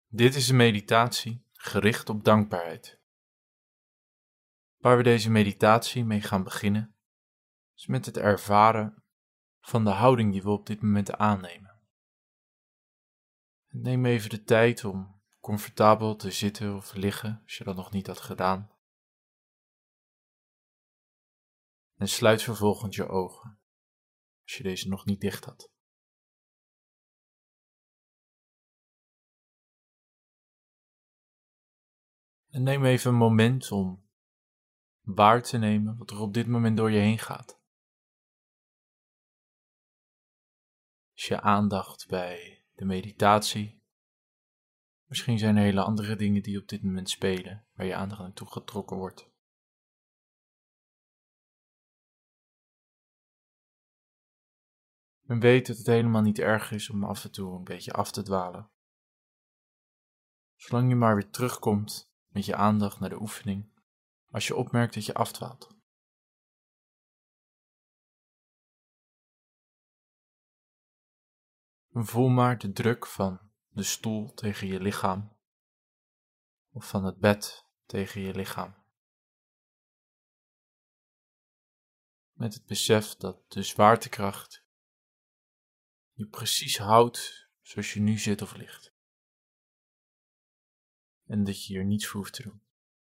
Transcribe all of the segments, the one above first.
Dit is een meditatie gericht op dankbaarheid. Waar we deze meditatie mee gaan beginnen, is met het ervaren van de houding die we op dit moment aannemen. Neem even de tijd om comfortabel te zitten of liggen, als je dat nog niet had gedaan. En sluit vervolgens je ogen, als je deze nog niet dicht had. En neem even een moment om waar te nemen wat er op dit moment door je heen gaat. Is je aandacht bij de meditatie? Misschien zijn er hele andere dingen die op dit moment spelen, waar je aandacht naartoe getrokken wordt. En weet dat het helemaal niet erg is om af en toe een beetje af te dwalen. Zolang je maar weer terugkomt met je aandacht naar de oefening, als je opmerkt dat je afdwaalt. En voel maar de druk van de stoel tegen je lichaam, of van het bed tegen je lichaam. Met het besef dat de zwaartekracht je precies houdt zoals je nu zit of ligt. En dat je hier niets voor hoeft te doen.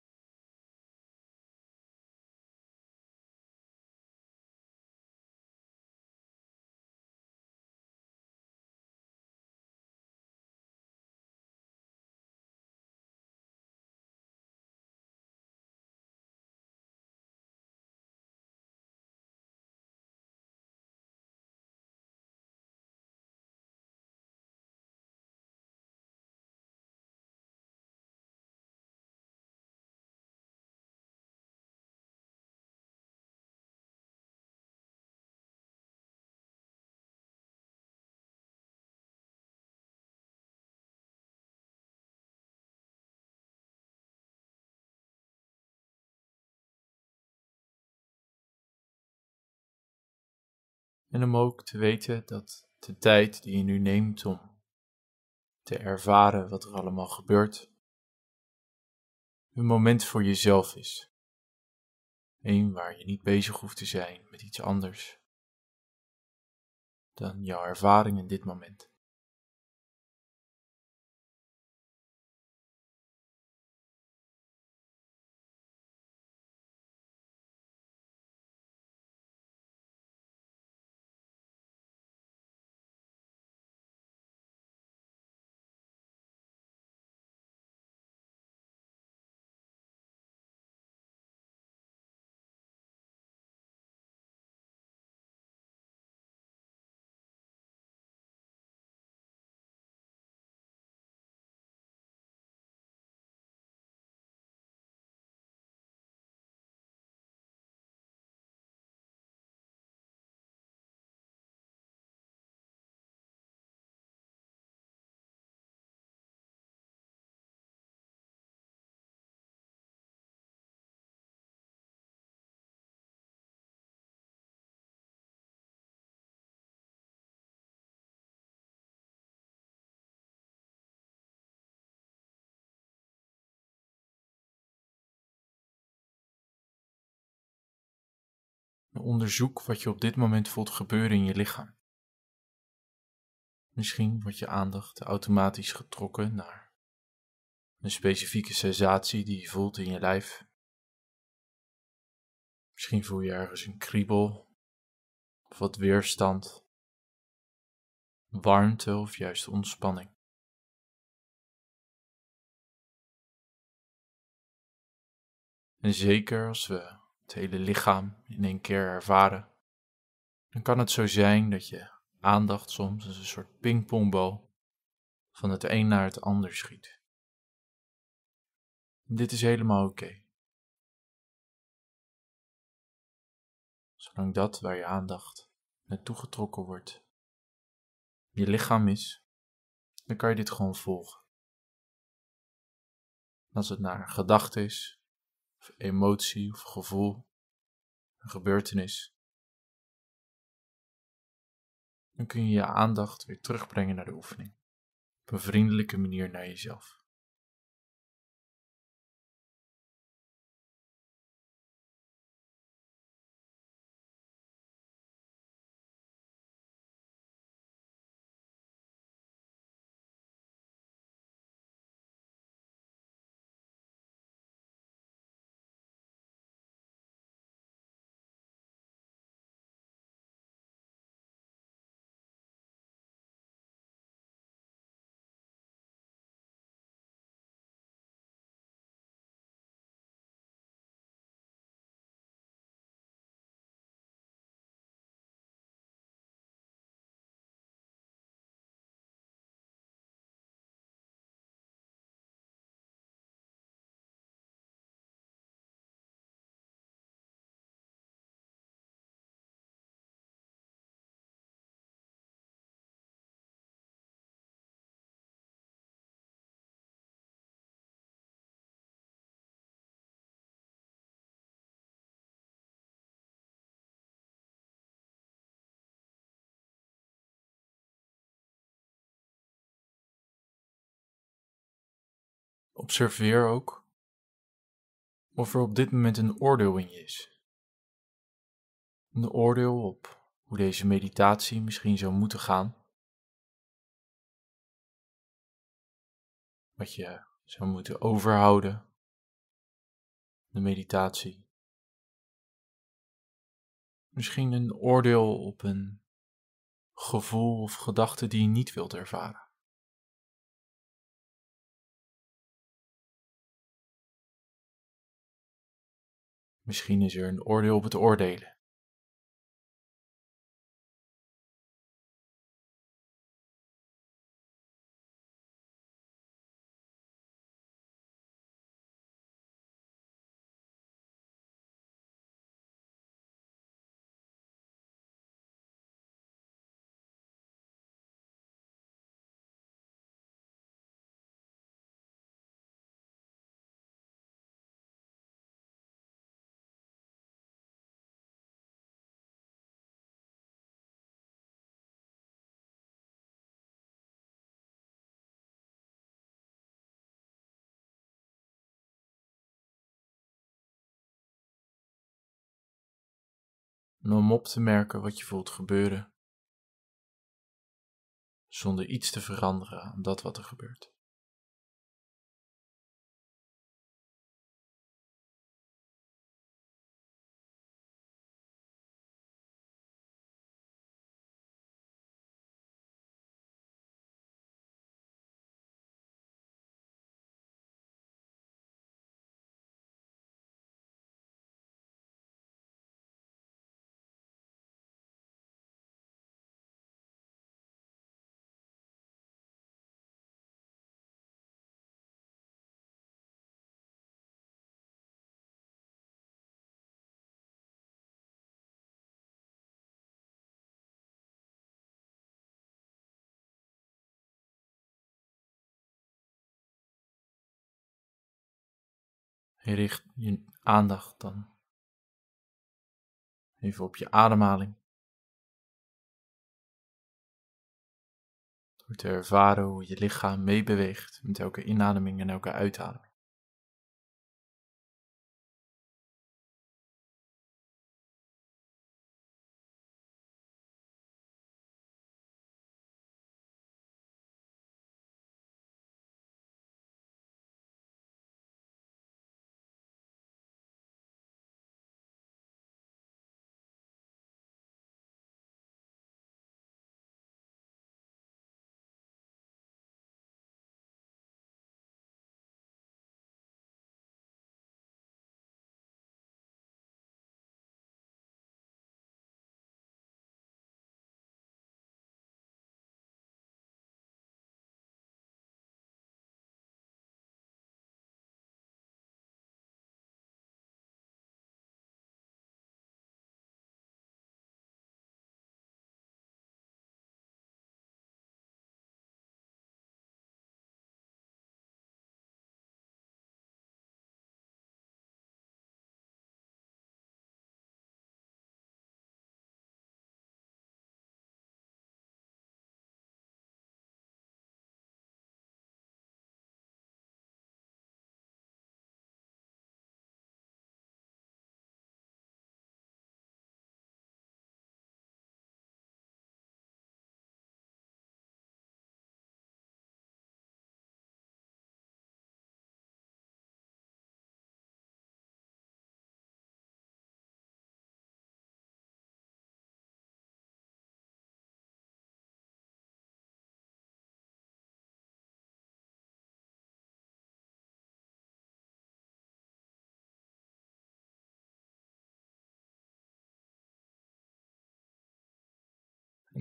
En om ook te weten dat de tijd die je nu neemt om te ervaren wat er allemaal gebeurt, een moment voor jezelf is. Eén waar je niet bezig hoeft te zijn met iets anders dan jouw ervaring in dit moment. Onderzoek wat je op dit moment voelt gebeuren in je lichaam. Misschien wordt je aandacht automatisch getrokken naar een specifieke sensatie die je voelt in je lijf. Misschien voel je ergens een kriebel, of wat weerstand, warmte of juist ontspanning. En zeker als we het hele lichaam in één keer ervaren, dan kan het zo zijn dat je aandacht soms als een soort pingpongbal van het een naar het ander schiet. En dit is helemaal oké. Zolang dat waar je aandacht naartoe getrokken wordt, je lichaam is, dan kan je dit gewoon volgen. Als het naar een gedachte is, of emotie of gevoel, een gebeurtenis, dan kun je je aandacht weer terugbrengen naar de oefening. Op een vriendelijke manier naar jezelf. Observeer ook of er op dit moment een oordeel in je is. Een oordeel op hoe deze meditatie misschien zou moeten gaan. Wat je zou moeten overhouden. De meditatie. Misschien een oordeel op een gevoel of gedachte die je niet wilt ervaren. Misschien is er een oordeel op het oordelen. En om op te merken wat je voelt gebeuren, zonder iets te veranderen aan dat wat er gebeurt. Je richt je aandacht dan even op je ademhaling. Door te ervaren hoe je lichaam meebeweegt met elke inademing en elke uitademing.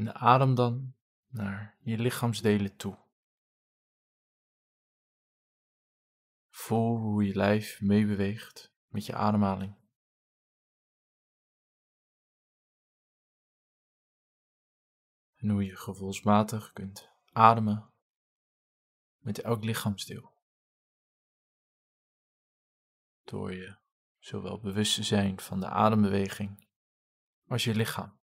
En adem dan naar je lichaamsdelen toe. Voel hoe je lijf meebeweegt met je ademhaling. En hoe je gevoelsmatig kunt ademen met elk lichaamsdeel. Door je zowel bewust te zijn van de adembeweging als je lichaam.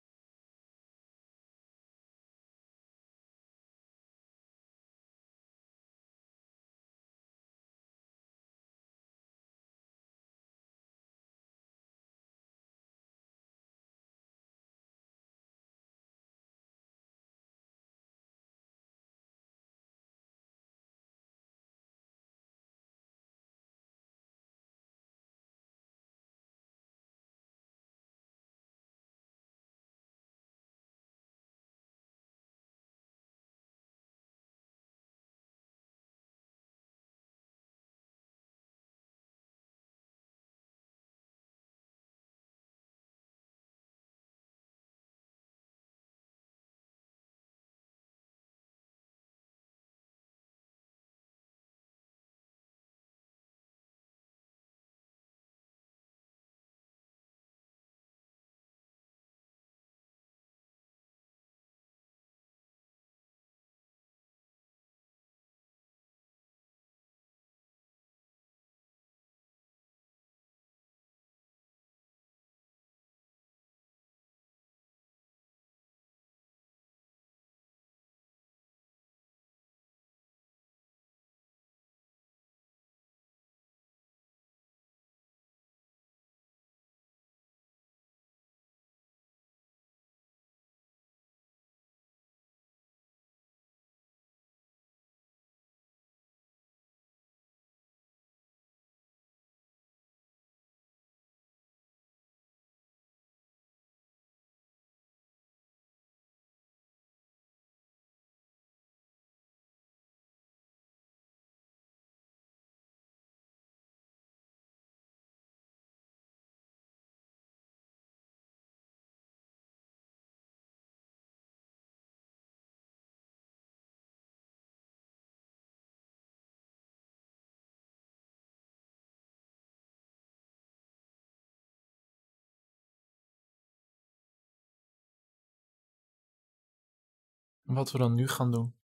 En wat we dan nu gaan doen,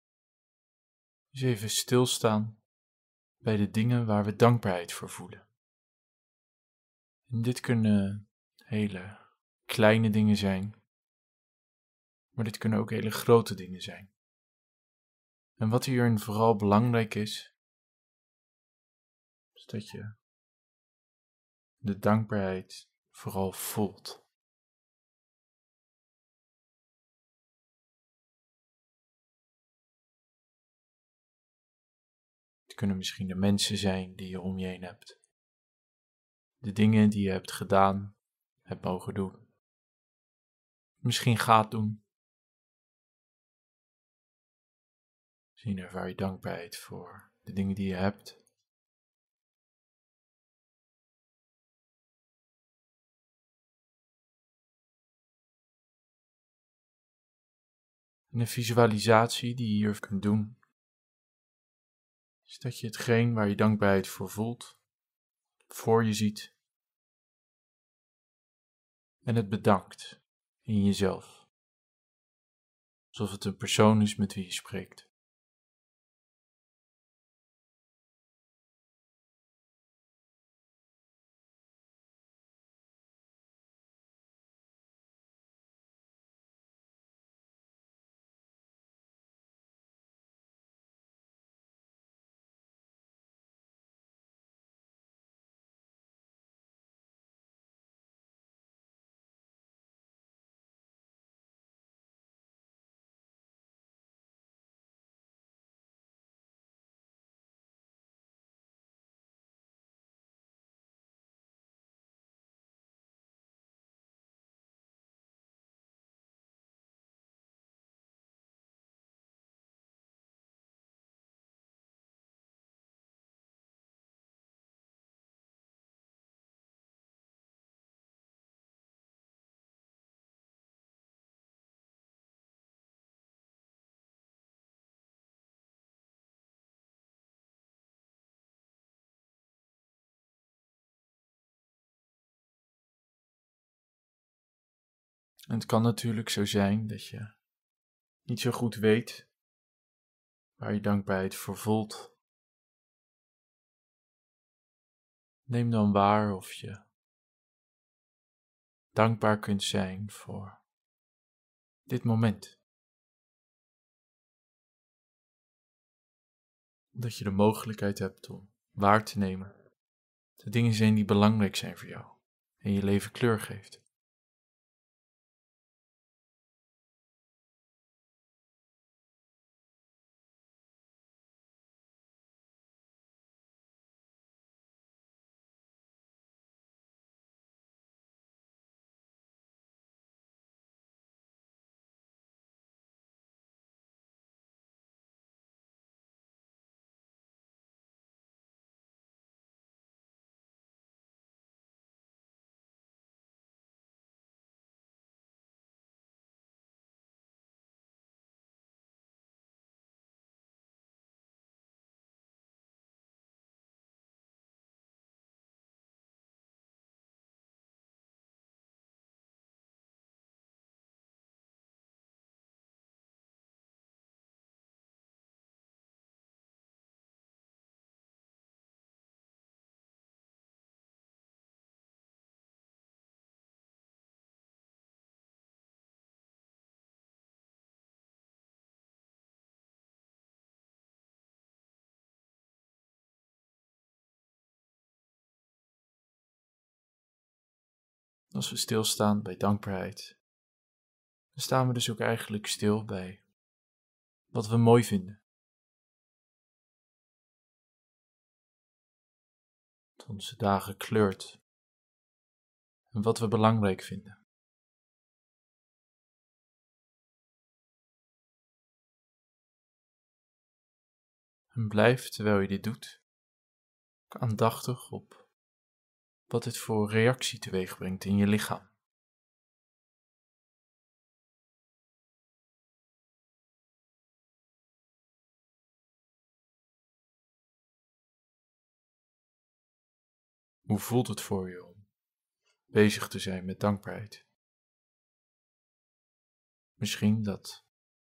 is even stilstaan bij de dingen waar we dankbaarheid voor voelen. En dit kunnen hele kleine dingen zijn, maar dit kunnen ook hele grote dingen zijn. En wat hierin vooral belangrijk is dat je de dankbaarheid vooral voelt. Het kunnen misschien de mensen zijn die je om je heen hebt. De dingen die je hebt gedaan, hebt mogen doen. Misschien gaat doen. Misschien ervaar je dankbaarheid voor de dingen die je hebt. En een visualisatie die je hier kunt doen, is dat je hetgeen waar je dankbaarheid voor voelt, voor je ziet. En het bedankt in jezelf. Alsof het een persoon is met wie je spreekt. En het kan natuurlijk zo zijn dat je niet zo goed weet waar je dankbaarheid voor voelt. Neem dan waar of je dankbaar kunt zijn voor dit moment. Dat je de mogelijkheid hebt om waar te nemen de dingen zijn die belangrijk zijn voor jou en je leven kleur geeft. Als we stilstaan bij dankbaarheid, dan staan we dus ook eigenlijk stil bij wat we mooi vinden. Wat onze dagen kleurt en wat we belangrijk vinden. En blijf, terwijl je dit doet, ook aandachtig op wat dit voor reactie teweeg brengt in je lichaam. Hoe voelt het voor je om bezig te zijn met dankbaarheid? Misschien dat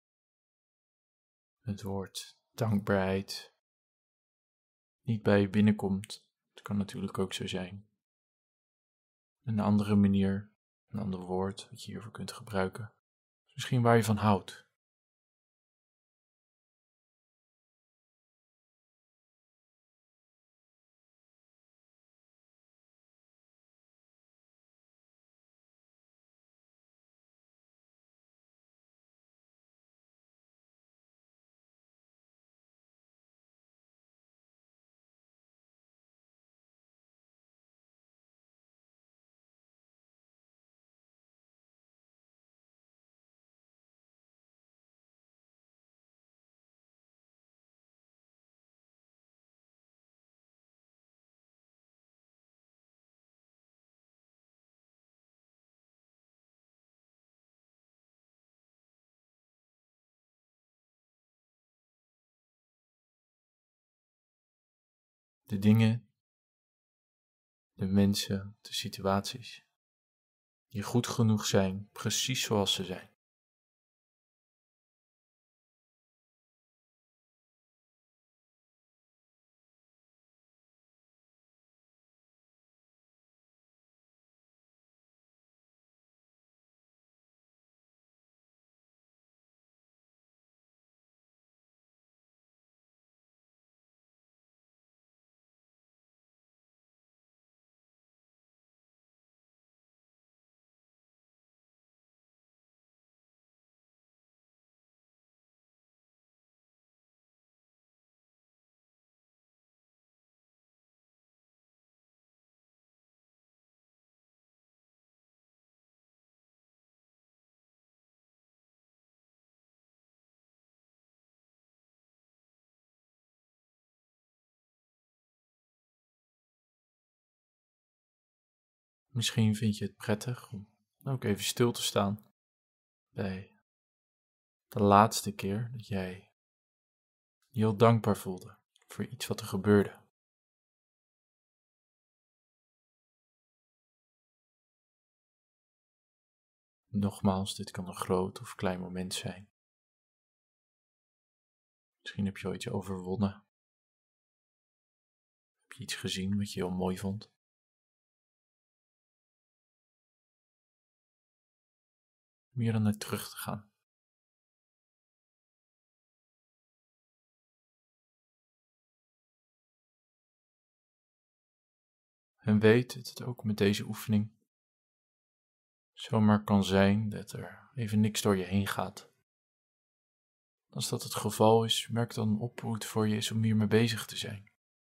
het woord dankbaarheid niet bij je binnenkomt. Het kan natuurlijk ook zo zijn. Een andere manier, een ander woord wat je hiervoor kunt gebruiken. Misschien waar je van houdt. De dingen, de mensen, de situaties die goed genoeg zijn, precies zoals ze zijn. Misschien vind je het prettig om ook even stil te staan bij de laatste keer dat jij je heel dankbaar voelde voor iets wat er gebeurde. Nogmaals, dit kan een groot of klein moment zijn. Misschien heb je al iets overwonnen. Heb je iets gezien wat je heel mooi vond? Om hier dan naar terug te gaan. En weet dat het ook met deze oefening zomaar kan zijn dat er even niks door je heen gaat. Als dat het geval is, merk dan op hoe het voor je is om hiermee bezig te zijn.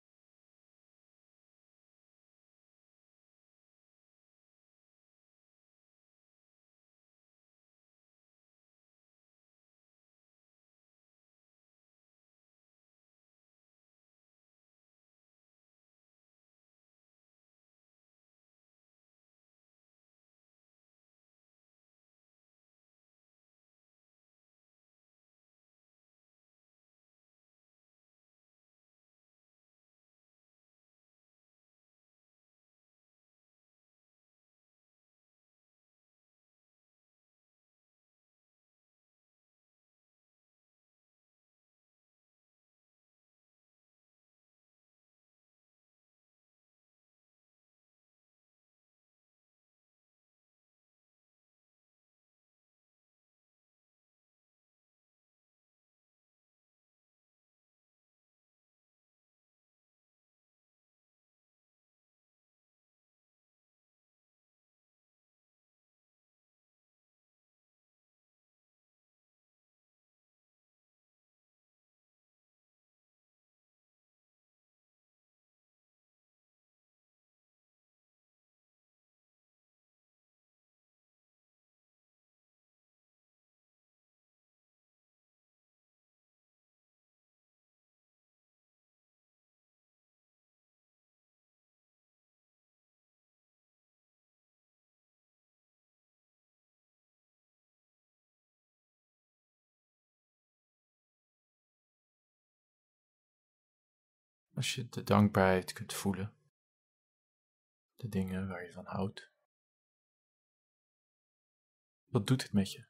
Als je de dankbaarheid kunt voelen, de dingen waar je van houdt, wat doet het met je?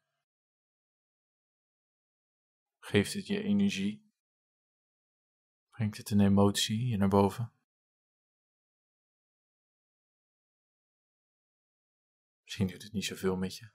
Geeft het je energie? Brengt het een emotie hier naar boven? Misschien doet het niet zoveel met je.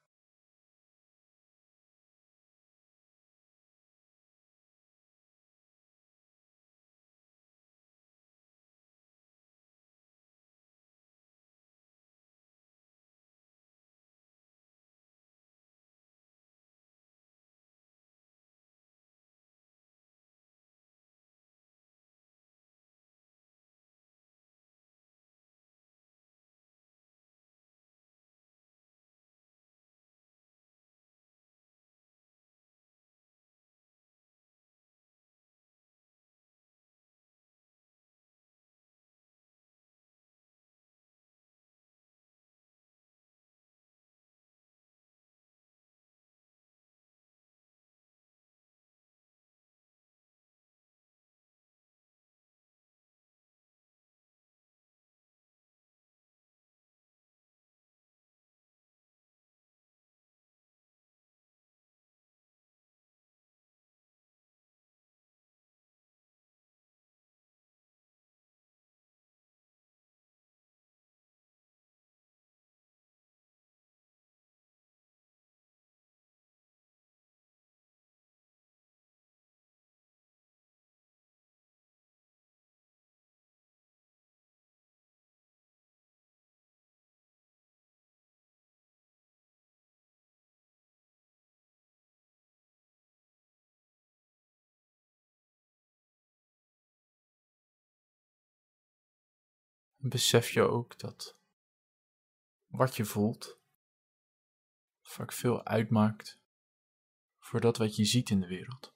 En besef je ook dat wat je voelt vaak veel uitmaakt voor dat wat je ziet in de wereld.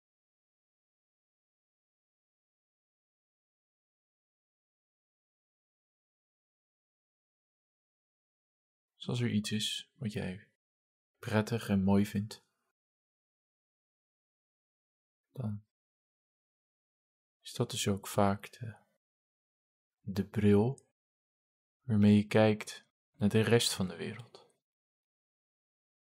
Dus als er iets is wat jij prettig en mooi vindt, dan is dat dus ook vaak de bril waarmee je kijkt naar de rest van de wereld.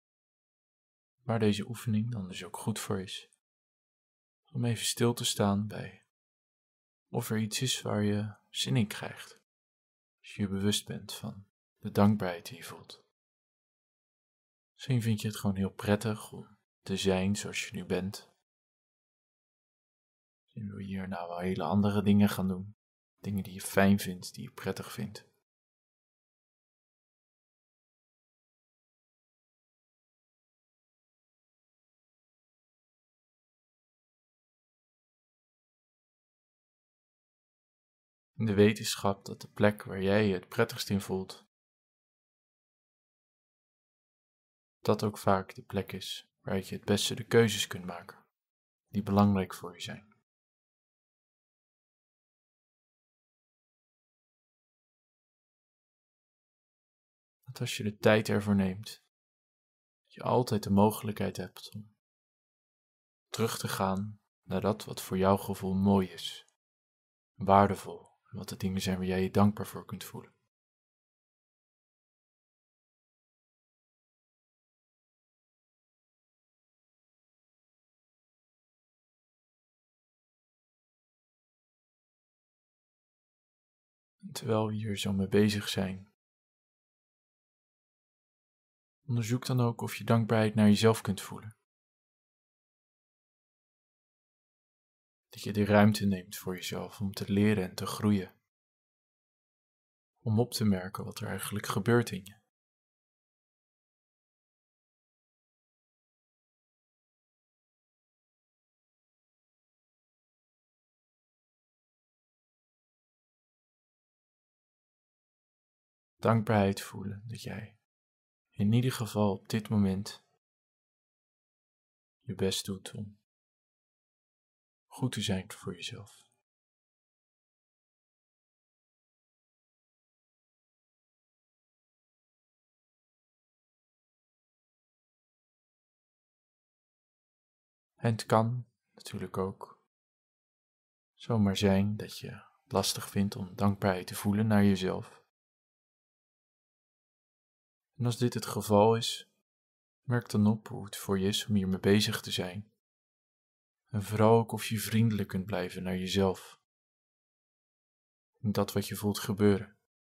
waar deze oefening dan dus ook goed voor is. Om even stil te staan bij of er iets is waar je zin in krijgt. Als je je bewust bent van de dankbaarheid die je voelt. Misschien vind je het gewoon heel prettig om te zijn zoals je nu bent. Misschien wil je hier nou wel hele andere dingen gaan doen. Dingen die je fijn vindt, die je prettig vindt. In de wetenschap dat de plek waar jij je het prettigst in voelt, dat ook vaak de plek is waar je het beste de keuzes kunt maken, die belangrijk voor je zijn. Dat als je de tijd ervoor neemt, dat je altijd de mogelijkheid hebt om terug te gaan naar dat wat voor jouw gevoel mooi is, waardevol, en wat de dingen zijn waar jij je dankbaar voor kunt voelen. En terwijl we hier zo mee bezig zijn, onderzoek dan ook of je dankbaarheid naar jezelf kunt voelen. Dat je de ruimte neemt voor jezelf om te leren en te groeien. Om op te merken wat er eigenlijk gebeurt in je. Dankbaarheid voelen dat jij in ieder geval op dit moment je best doet om goed te zijn voor jezelf. En het kan natuurlijk ook zomaar zijn dat je het lastig vindt om dankbaarheid te voelen naar jezelf. En als dit het geval is, merk dan op hoe het voor je is om hiermee bezig te zijn. En vooral ook of je vriendelijk kunt blijven naar jezelf. En dat wat je voelt gebeuren.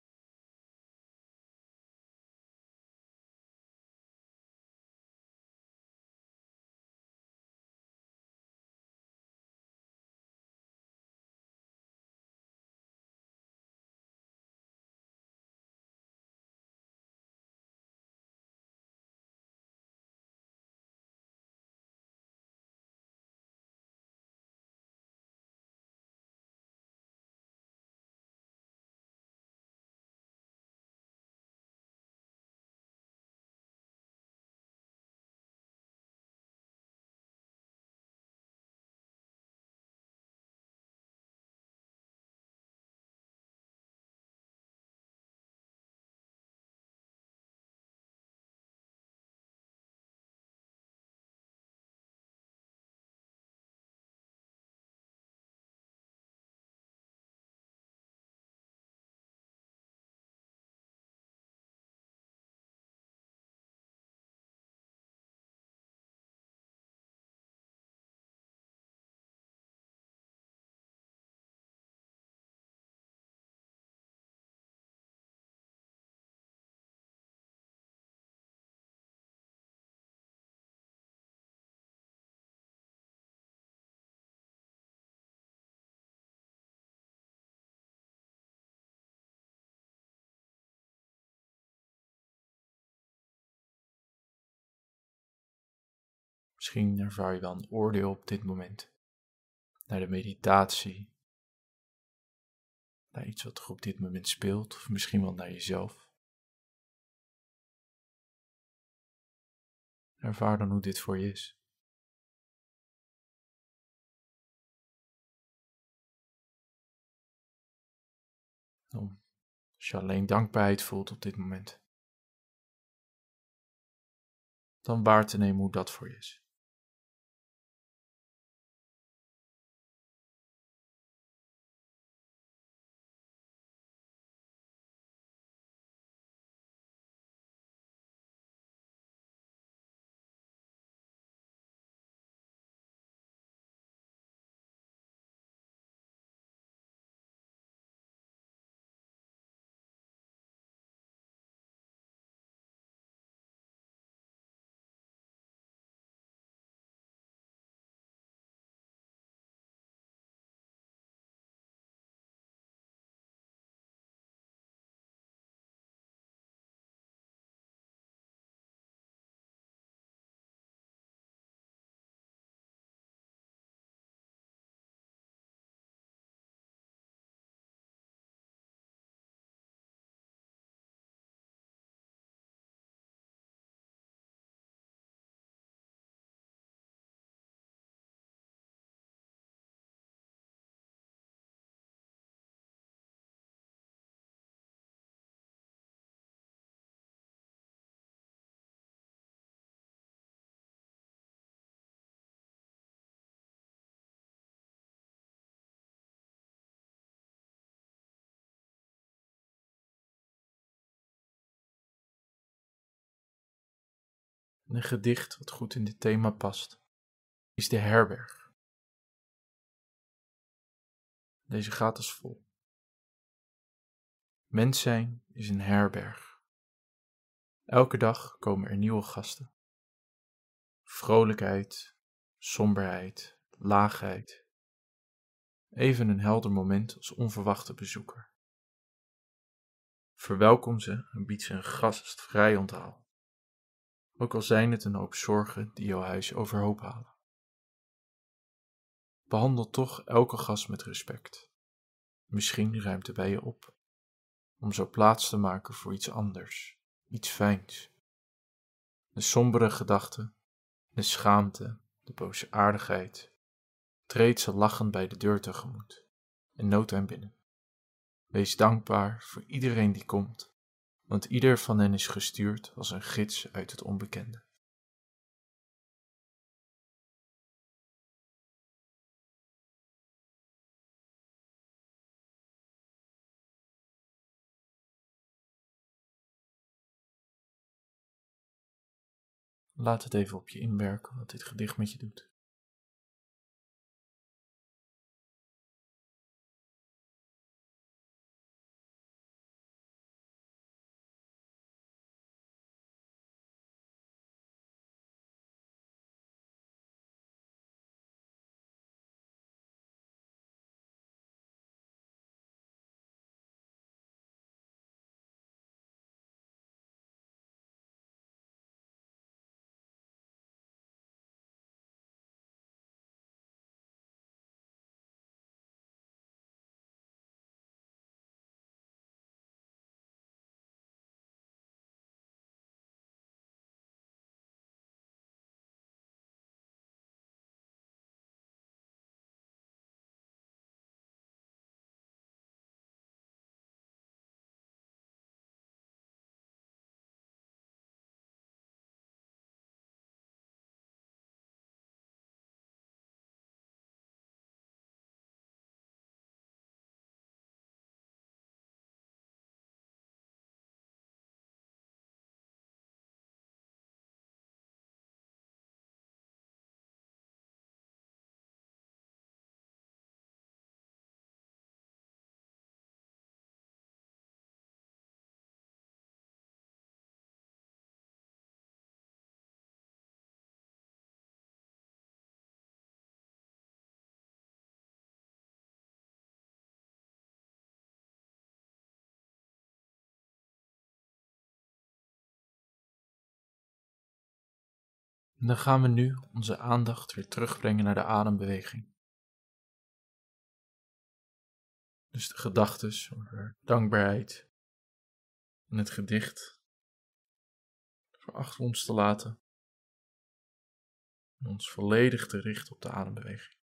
Misschien ervaar je wel een oordeel op dit moment. Naar de meditatie. Naar iets wat er op dit moment speelt. Of misschien wel naar jezelf. Ervaar dan hoe dit voor je is. Als je alleen dankbaarheid voelt op dit moment. Dan waar te nemen hoe dat voor je is. Een gedicht wat goed in dit thema past, is De Herberg. Deze gaat als volgt. Mens zijn is een herberg. Elke dag komen er nieuwe gasten. Vrolijkheid, somberheid, laagheid. Even een helder moment als onverwachte bezoeker. Verwelkom ze en bied ze een gastvrij onthaal. Ook al zijn het een hoop zorgen die jouw huis overhoop halen. Behandel toch elke gast met respect. Misschien ruimt er bij je op, om zo plaats te maken voor iets anders, iets fijns. De sombere gedachten, de schaamte, de boosaardigheid, treedt ze lachend bij de deur tegemoet, in no time binnen. Wees dankbaar voor iedereen die komt, want ieder van hen is gestuurd als een gids uit het onbekende. Laat het even op je inwerken wat dit gedicht met je doet. En dan gaan we nu onze aandacht weer terugbrengen naar de adembeweging. Dus de gedachtes over dankbaarheid en het gedicht voor achter ons te laten en ons volledig te richten op de adembeweging.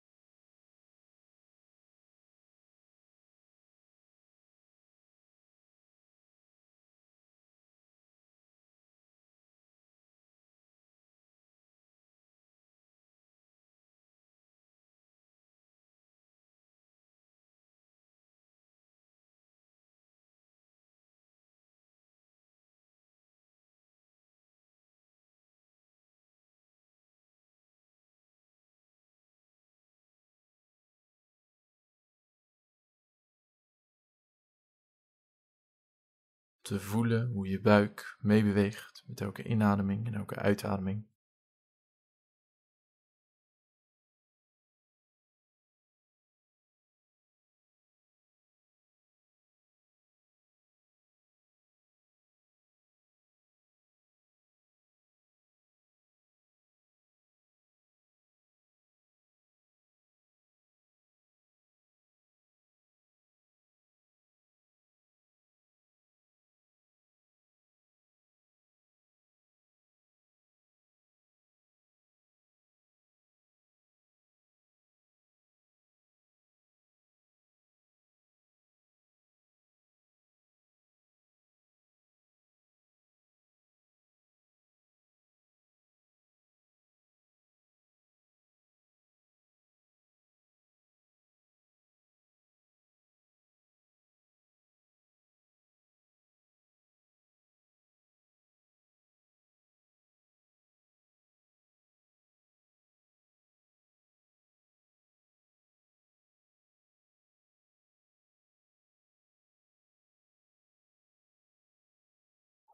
Te voelen hoe je buik meebeweegt met elke inademing en elke uitademing.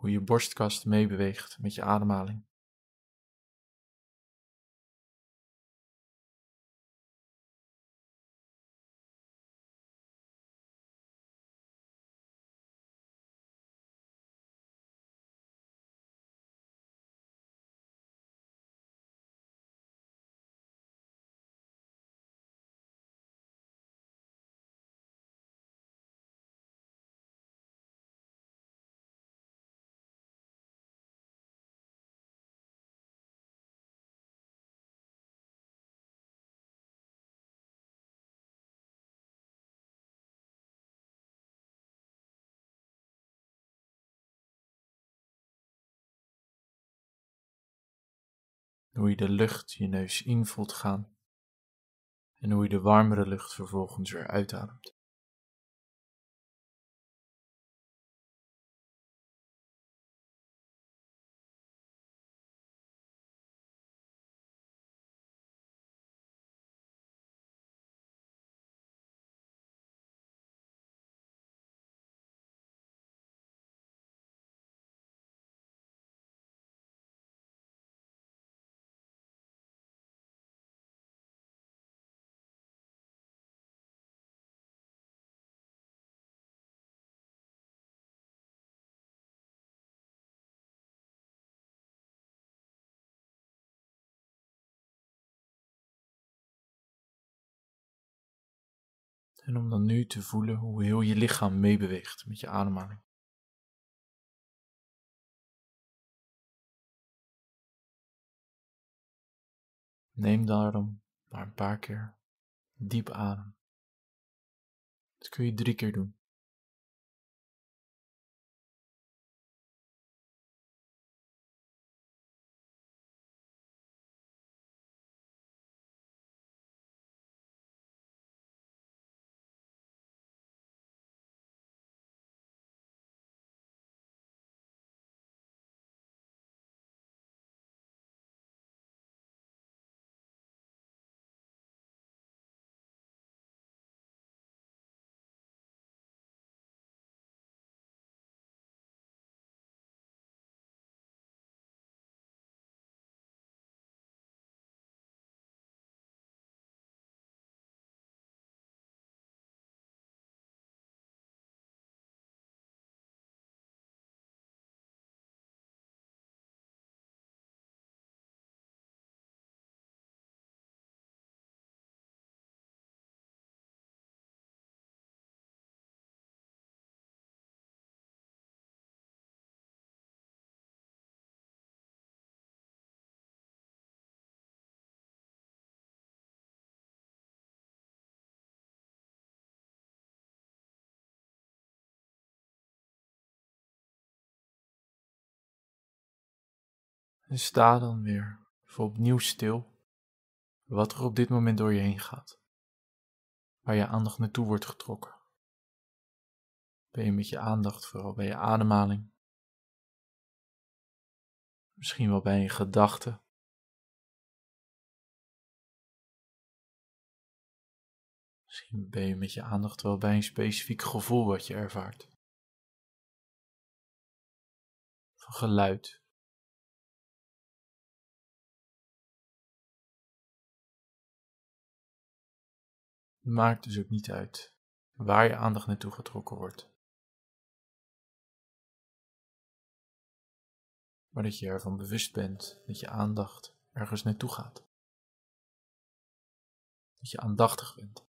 hoe je borstkast meebeweegt met je ademhaling. Hoe je de lucht je neus in voelt gaan en hoe je de warmere lucht vervolgens weer uitademt. En om dan nu te voelen hoe heel je lichaam meebeweegt met je ademhaling. Neem daarom maar een paar keer diep adem. Dat kun je 3 keer doen. En sta dan weer voor opnieuw stil wat er op dit moment door je heen gaat. Waar je aandacht naartoe wordt getrokken. Ben je met je aandacht vooral bij je ademhaling? Misschien wel bij een gedachte? Misschien ben je met je aandacht wel bij een specifiek gevoel wat je ervaart. Van geluid. Het maakt dus ook niet uit waar je aandacht naartoe getrokken wordt. Maar dat je ervan bewust bent dat je aandacht ergens naartoe gaat. Dat je aandachtig bent.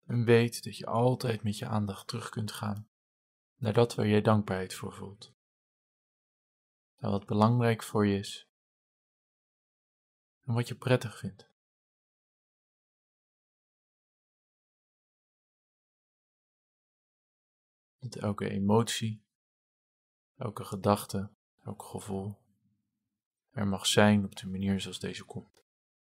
En weet dat je altijd met je aandacht terug kunt gaan naar dat waar jij dankbaarheid voor voelt. Naar wat belangrijk voor je is en wat je prettig vindt. Dat elke emotie, elke gedachte, elk gevoel er mag zijn op de manier zoals deze komt.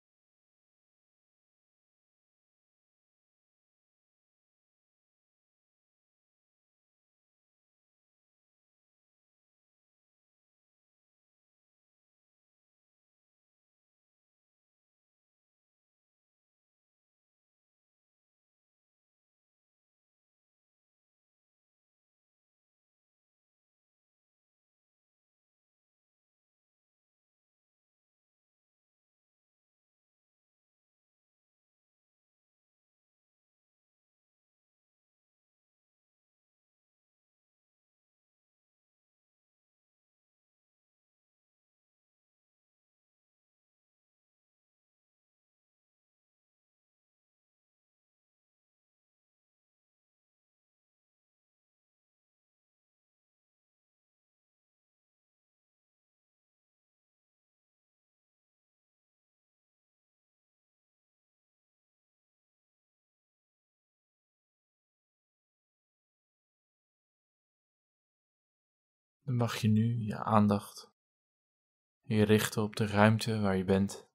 Dan mag je nu je aandacht weer richten op de ruimte waar je bent,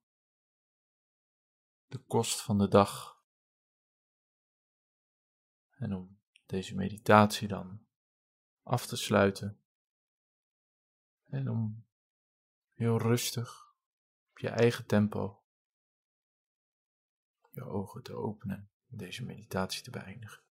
de kost van de dag. En om deze meditatie dan af te sluiten en om heel rustig op je eigen tempo je ogen te openen en deze meditatie te beëindigen.